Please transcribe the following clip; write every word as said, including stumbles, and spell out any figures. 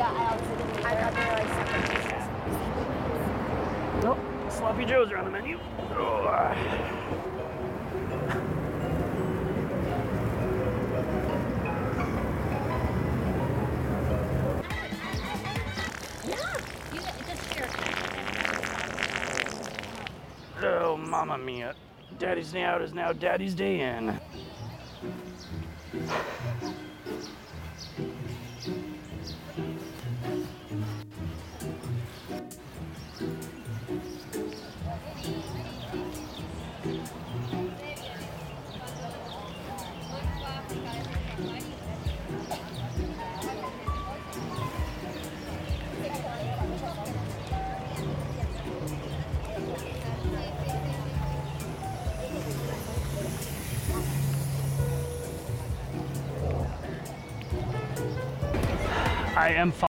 Yeah, I obviously didn't either. I thought they were like separate dishes. Nope, sloppy joes are on the menu. Oh. Oh, mamma mia. Daddy's day out is now daddy's day in. I am